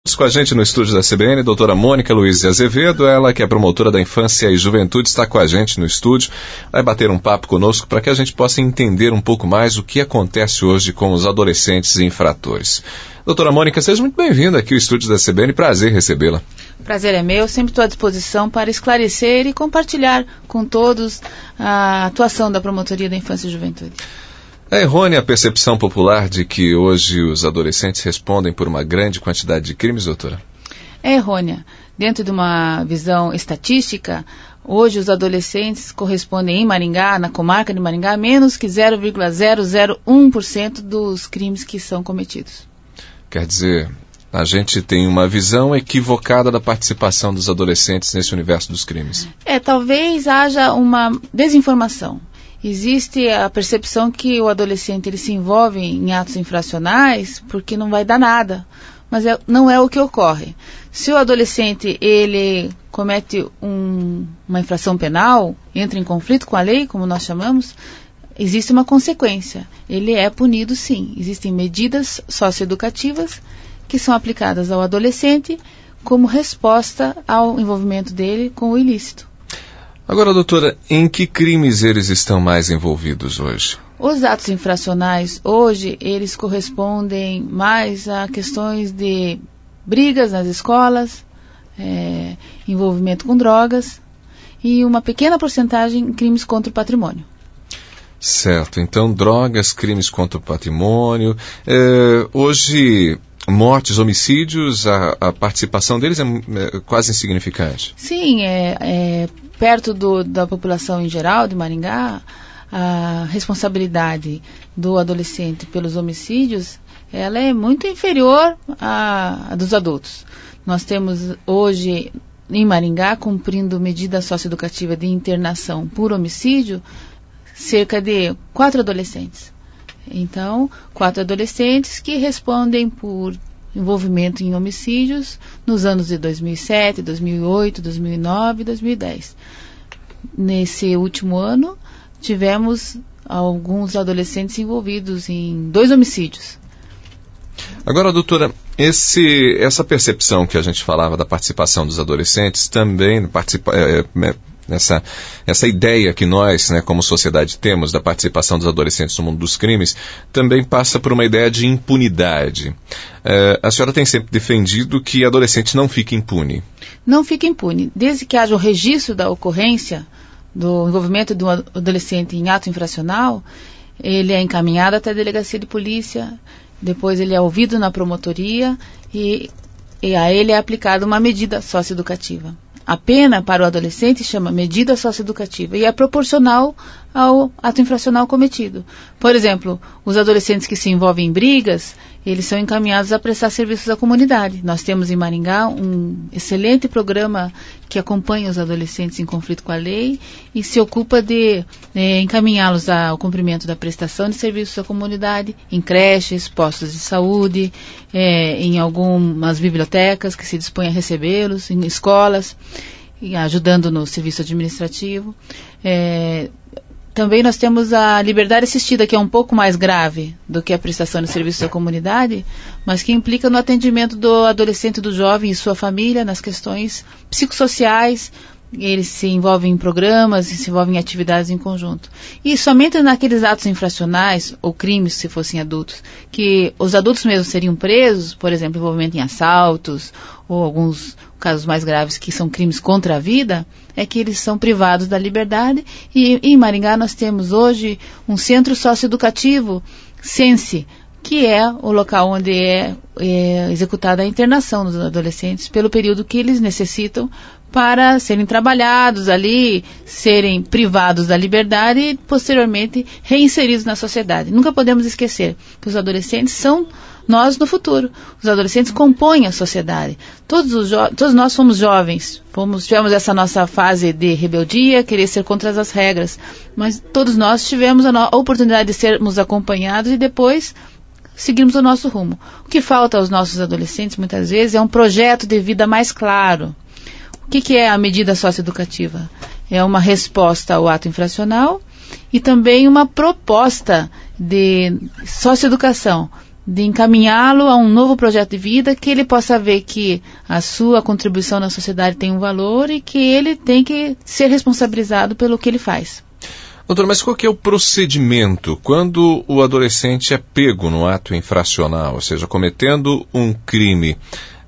Com a gente no estúdio da CBN, doutora Mônica Luísa Azevedo, ela que é promotora da Infância e Juventude, está com a gente no estúdio, vai bater um papo conosco para que a gente possa entender um pouco mais o que acontece hoje com os adolescentes infratores. Doutora Mônica, seja muito bem-vinda aqui ao estúdio da CBN, prazer recebê-la. Prazer é meu, sempre estou à disposição para esclarecer e compartilhar com todos a atuação da Promotoria da Infância e Juventude. É errônea a percepção popular de que hoje os adolescentes respondem por uma grande quantidade de crimes, doutora? É errônea. Dentro de uma visão estatística, hoje os adolescentes correspondem em Maringá, na comarca de Maringá, a menos que 0,001% dos crimes que são cometidos. Quer dizer, a gente tem uma visão equivocada da participação dos adolescentes nesse universo dos crimes. Talvez haja uma desinformação. Existe a percepção que o adolescente ele se envolve em atos infracionais porque não vai dar nada, mas não é o que ocorre. Se o adolescente ele comete uma infração penal, entra em conflito com a lei, como nós chamamos, existe uma consequência. Ele é punido sim. Existem medidas socioeducativas que são aplicadas ao adolescente como resposta ao envolvimento dele com o ilícito. Agora, doutora, em que crimes eles estão mais envolvidos hoje? Os atos infracionais, hoje, eles correspondem mais a questões de brigas nas escolas, envolvimento com drogas e uma pequena porcentagem em crimes contra o patrimônio. Certo, então drogas, crimes contra o patrimônio. Hoje, mortes, homicídios, a participação deles é quase insignificante. Sim, perto da população em geral de Maringá, a responsabilidade do adolescente pelos homicídios, ela é muito inferior à dos adultos. Nós temos hoje em Maringá, cumprindo medida socioeducativa de internação por homicídio, cerca de 4 adolescentes. Então, 4 adolescentes que respondem por envolvimento em homicídios nos anos de 2007, 2008, 2009 e 2010. Nesse último ano, tivemos alguns adolescentes envolvidos em 2 homicídios. Agora, doutora, essa percepção que a gente falava da participação dos adolescentes também essa ideia que nós, como sociedade, temos da participação dos adolescentes no mundo dos crimes, também passa por uma ideia de impunidade. A senhora tem sempre defendido que adolescente não fica impune. Não fica impune. Desde que haja o registro da ocorrência do envolvimento de um adolescente em ato infracional, ele é encaminhado até a delegacia de polícia, depois ele é ouvido na promotoria e a ele é aplicada uma medida socioeducativa. A pena para o adolescente chama medida socioeducativa e é proporcional ao ato infracional cometido. Por exemplo, os adolescentes que se envolvem em brigas, eles são encaminhados a prestar serviços à comunidade. Nós temos em Maringá um excelente programa que acompanha os adolescentes em conflito com a lei e se ocupa de encaminhá-los ao cumprimento da prestação de serviços à comunidade, em creches, postos de saúde, em algumas bibliotecas que se dispõem a recebê-los, em escolas, e ajudando no serviço administrativo. Também nós temos a liberdade assistida, que é um pouco mais grave do que a prestação de serviços à comunidade, mas que implica no atendimento do adolescente e do jovem e sua família nas questões psicossociais. Eles se envolvem em programas, se envolvem em atividades em conjunto. E somente naqueles atos infracionais, ou crimes, se fossem adultos, que os adultos mesmos seriam presos, por exemplo, envolvimento em assaltos, ou alguns casos mais graves que são crimes contra a vida, é que eles são privados da liberdade. E em Maringá nós temos hoje um centro socioeducativo, SENSE, que é o local onde é executada a internação dos adolescentes pelo período que eles necessitam para serem trabalhados ali, serem privados da liberdade e posteriormente reinseridos na sociedade. Nunca podemos esquecer que os adolescentes são nós no futuro. Os adolescentes compõem a sociedade. Todos nós fomos jovens, tivemos essa nossa fase de rebeldia, querer ser contra as regras, mas todos nós tivemos a oportunidade de sermos acompanhados e depois seguirmos o nosso rumo. O que falta aos nossos adolescentes muitas vezes é um projeto de vida mais claro. O que é a medida socioeducativa? É uma resposta ao ato infracional e também uma proposta de socioeducação de encaminhá-lo a um novo projeto de vida, que ele possa ver que a sua contribuição na sociedade tem um valor e que ele tem que ser responsabilizado pelo que ele faz. Doutor, mas qual que é o procedimento quando o adolescente é pego no ato infracional, ou seja, cometendo um crime,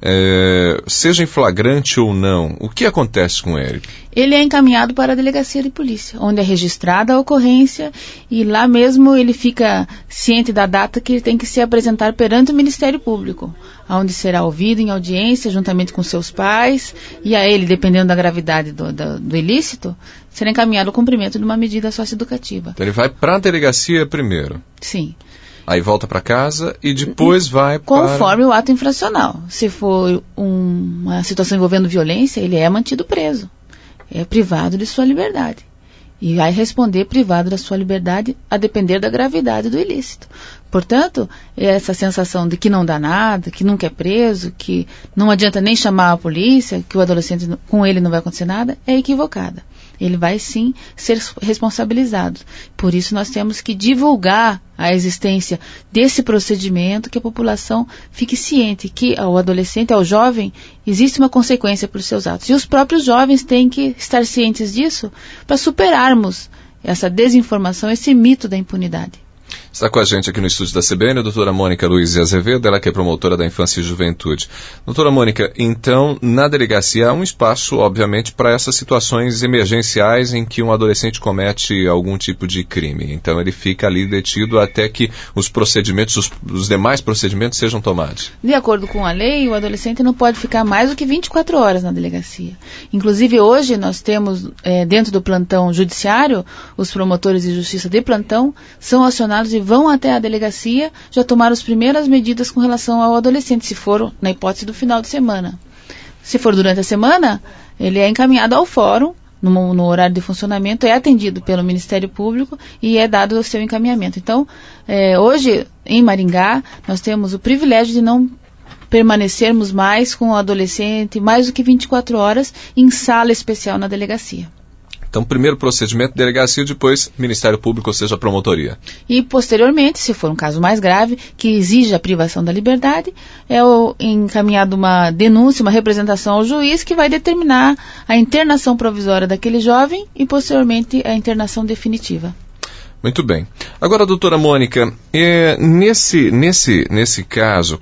seja em flagrante ou não? O que acontece com ele? Ele é encaminhado para a delegacia de polícia, onde é registrada a ocorrência, e lá mesmo ele fica ciente da data que ele tem que se apresentar perante o Ministério Público, onde será ouvido em audiência juntamente com seus pais, e a ele, dependendo da gravidade do ilícito, será encaminhado ao cumprimento de uma medida socioeducativa. Então ele vai para a delegacia primeiro? Sim. Aí volta para casa e depois vai conforme o ato infracional. Se for uma situação envolvendo violência, ele é mantido preso. É privado de sua liberdade. E vai responder privado da sua liberdade a depender da gravidade do ilícito. Portanto, essa sensação de que não dá nada, que nunca é preso, que não adianta nem chamar a polícia, que o adolescente com ele não vai acontecer nada, é equivocada. Ele vai sim ser responsabilizado. Por isso nós temos que divulgar a existência desse procedimento, que a população fique ciente que ao adolescente, ao jovem, existe uma consequência por seus atos. E os próprios jovens têm que estar cientes disso para superarmos essa desinformação, esse mito da impunidade. Está com a gente aqui no estúdio da CBN a doutora Mônica Luiz Azevedo, ela que é promotora da Infância e Juventude. Doutora Mônica, então, na delegacia há um espaço, obviamente, para essas situações emergenciais em que um adolescente comete algum tipo de crime. Então, ele fica ali detido até que os procedimentos, os demais procedimentos sejam tomados. De acordo com a lei, o adolescente não pode ficar mais do que 24 horas na delegacia. Inclusive, hoje, nós temos, dentro do plantão judiciário, os promotores de justiça de plantão são acionados e vão até a delegacia já tomar as primeiras medidas com relação ao adolescente, se for na hipótese do final de semana. Se for durante a semana, ele é encaminhado ao fórum, no horário de funcionamento, é atendido pelo Ministério Público e é dado o seu encaminhamento. Então, hoje, em Maringá, nós temos o privilégio de não permanecermos mais com o adolescente mais do que 24 horas em sala especial na delegacia. Então, primeiro procedimento, delegacia, depois Ministério Público, ou seja, promotoria. E, posteriormente, se for um caso mais grave, que exija a privação da liberdade, é encaminhado uma denúncia, uma representação ao juiz que vai determinar a internação provisória daquele jovem e, posteriormente, a internação definitiva. Muito bem. Agora, doutora Mônica, nesse caso,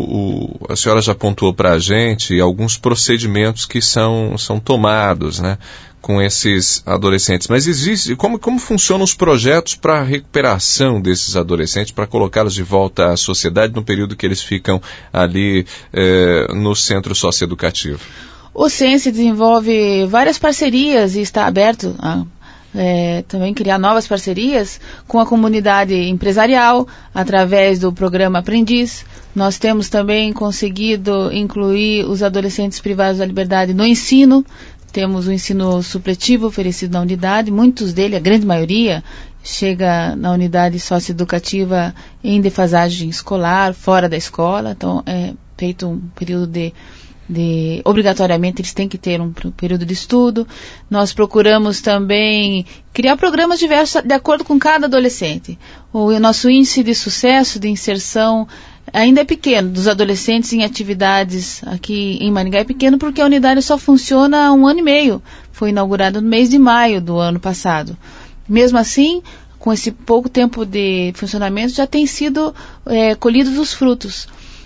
a senhora já pontuou para a gente alguns procedimentos que são tomados, né, com esses adolescentes. Mas existe, como funcionam os projetos para a recuperação desses adolescentes, para colocá-los de volta à sociedade no período que eles ficam ali no centro socioeducativo? O CENSE desenvolve várias parcerias e está aberto a também criar novas parcerias com a comunidade empresarial, através do programa Aprendiz. Nós temos também conseguido incluir os adolescentes privados da liberdade no ensino. Temos o ensino supletivo oferecido na unidade, muitos dele, a grande maioria, chega na unidade socioeducativa em defasagem escolar, fora da escola. Então, é feito um período obrigatoriamente eles têm que ter um período de estudo. Nós procuramos também criar programas diversos de acordo com cada adolescente. O nosso índice de sucesso, de inserção, ainda é pequeno, dos adolescentes em atividades aqui em Maringá é pequeno porque a unidade só funciona há 1 ano e meio. Foi inaugurada no mês de maio do ano passado. Mesmo assim, com esse pouco tempo de funcionamento, já tem sido colhidos os frutos.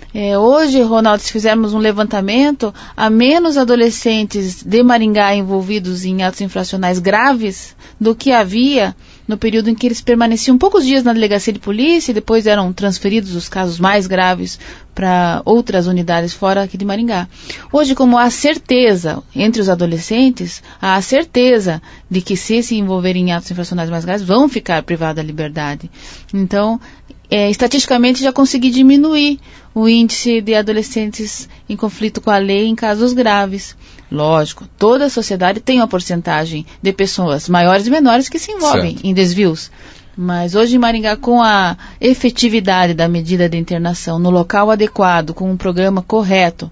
Hoje, Ronaldo, se fizermos um levantamento, há menos adolescentes de Maringá envolvidos em atos infracionais graves do que havia no período em que eles permaneciam poucos dias na delegacia de polícia e depois eram transferidos os casos mais graves para outras unidades fora aqui de Maringá. Hoje, como há certeza entre os adolescentes, há a certeza de que se envolverem em atos infracionais mais graves, vão ficar privados da liberdade. Então, estatisticamente já consegui diminuir o índice de adolescentes em conflito com a lei em casos graves. Lógico, toda a sociedade tem uma porcentagem de pessoas maiores e menores que se envolvem em desvios. Mas hoje em Maringá, com a efetividade da medida de internação no local adequado, com um programa correto,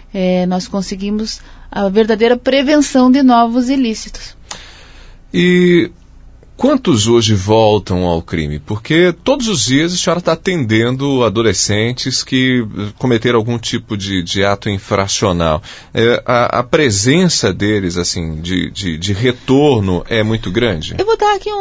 nós conseguimos a verdadeira prevenção de novos ilícitos. E Quantos hoje voltam ao crime? Porque todos os dias a senhora está atendendo adolescentes que cometeram algum tipo de ato infracional. A presença deles, assim, de retorno é muito grande? Eu vou dar aqui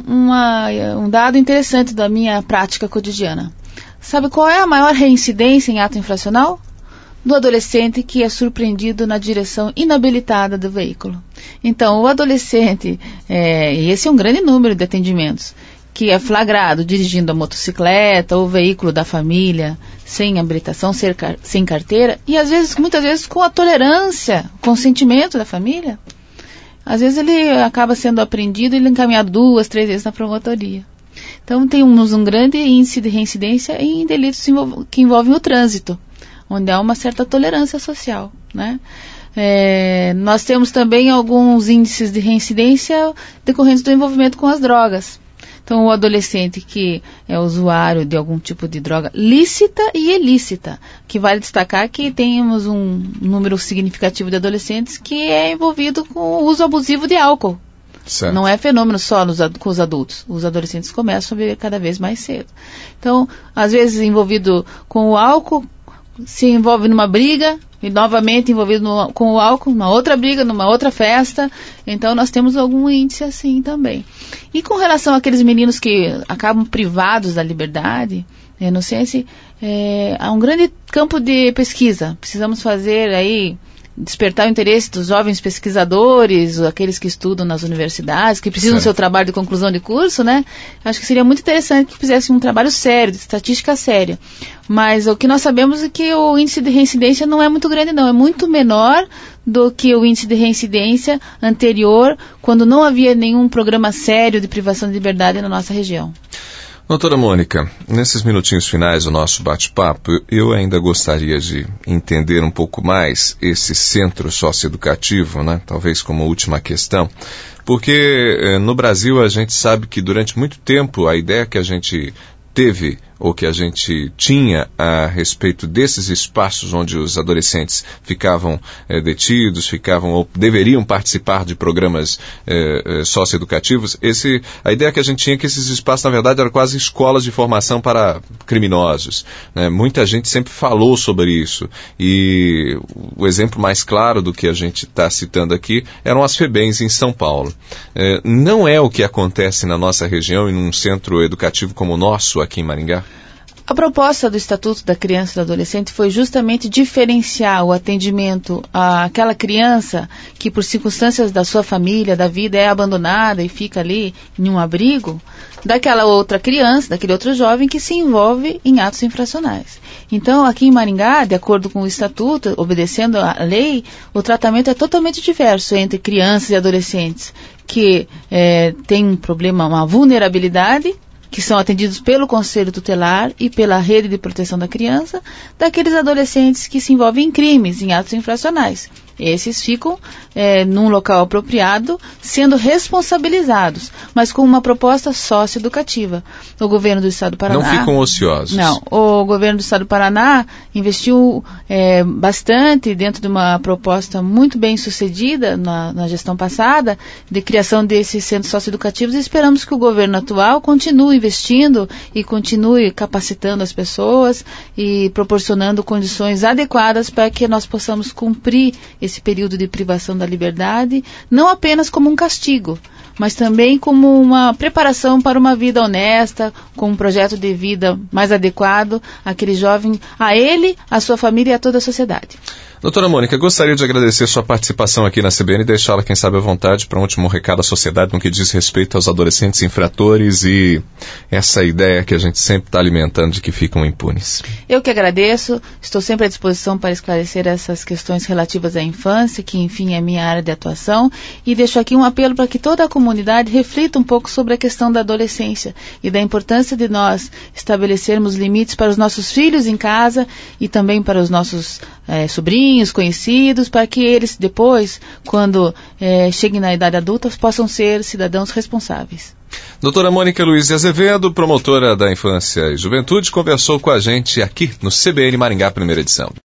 um dado interessante da minha prática cotidiana. Sabe qual é a maior reincidência em ato infracional? Do adolescente que é surpreendido na direção inabilitada do veículo. Então, o adolescente, e esse é um grande número de atendimentos, que é flagrado dirigindo a motocicleta ou o veículo da família, sem habilitação, sem carteira, e muitas vezes com a tolerância, consentimento da família, às vezes ele acaba sendo apreendido e encaminhado 2, 3 vezes na promotoria. Então, temos um grande índice de reincidência em delitos que envolvem o trânsito, onde há uma certa tolerância social, né? Nós temos também alguns índices de reincidência decorrentes do envolvimento com as drogas. Então, o adolescente que é usuário de algum tipo de droga lícita e ilícita, que vale destacar que temos um número significativo de adolescentes que é envolvido com o uso abusivo de álcool. Certo. Não é fenômeno só com os adultos. Os adolescentes começam a beber cada vez mais cedo. Então, às vezes envolvido com o álcool, se envolve numa briga e novamente envolvido com o álcool, numa outra briga, numa outra festa. Então nós temos algum índice assim também. E com relação àqueles meninos que acabam privados da liberdade, não sei se há um grande campo de pesquisa. Precisamos fazer aí, despertar o interesse dos jovens pesquisadores, aqueles que estudam nas universidades, que precisam do seu trabalho de conclusão de curso, né? Acho que seria muito interessante que fizessem um trabalho sério, de estatística séria. Mas o que nós sabemos é que o índice de reincidência não é muito grande, não. É muito menor do que o índice de reincidência anterior, quando não havia nenhum programa sério de privação de liberdade na nossa região. Doutora Mônica, nesses minutinhos finais do nosso bate-papo, eu ainda gostaria de entender um pouco mais esse centro socioeducativo, né? Talvez como última questão, porque no Brasil a gente sabe que durante muito tempo a ideia que a gente teve ou que a gente tinha a respeito desses espaços onde os adolescentes ficavam detidos, ou deveriam participar de programas socioeducativos, a ideia que a gente tinha é que esses espaços, na verdade, eram quase escolas de formação para criminosos, né? Muita gente sempre falou sobre isso, e o exemplo mais claro do que a gente está citando aqui eram as FEBEMs em São Paulo. Não é o que acontece na nossa região e num centro educativo como o nosso aqui em Maringá? A proposta do Estatuto da Criança e do Adolescente foi justamente diferenciar o atendimento àquela criança que, por circunstâncias da sua família, da vida, é abandonada e fica ali em um abrigo, daquela outra criança, daquele outro jovem que se envolve em atos infracionais. Então, aqui em Maringá, de acordo com o Estatuto, obedecendo à lei, o tratamento é totalmente diverso entre crianças e adolescentes que têm um problema, uma vulnerabilidade, que são atendidos pelo Conselho Tutelar e pela Rede de Proteção da Criança, daqueles adolescentes que se envolvem em crimes, em atos infracionais. Esses ficam num local apropriado, sendo responsabilizados, mas com uma proposta socioeducativa. O governo do Estado do Paraná... Não ficam ociosos. Não. O governo do Estado do Paraná investiu bastante dentro de uma proposta muito bem sucedida na gestão passada, de criação desses centros socioeducativos, e esperamos que o governo atual continue investindo e continue capacitando as pessoas e proporcionando condições adequadas para que nós possamos cumprir esse período de privação da liberdade, não apenas como um castigo, mas também como uma preparação para uma vida honesta, com um projeto de vida mais adequado àquele jovem, a ele, à sua família e a toda a sociedade. Doutora Mônica, gostaria de agradecer sua participação aqui na CBN e deixá-la, quem sabe, à vontade para um último recado à sociedade no que diz respeito aos adolescentes infratores e essa ideia que a gente sempre está alimentando de que ficam impunes. Eu que agradeço, estou sempre à disposição para esclarecer essas questões relativas à infância, que enfim é minha área de atuação, e deixo aqui um apelo para que toda a comunidade reflita um pouco sobre a questão da adolescência e da importância de nós estabelecermos limites para os nossos filhos em casa e também para os nossos sobrinhos, conhecidos, para que eles depois, quando cheguem na idade adulta, possam ser cidadãos responsáveis. Doutora Mônica Luiz de Azevedo, promotora da Infância e Juventude, conversou com a gente aqui no CBN Maringá, primeira edição.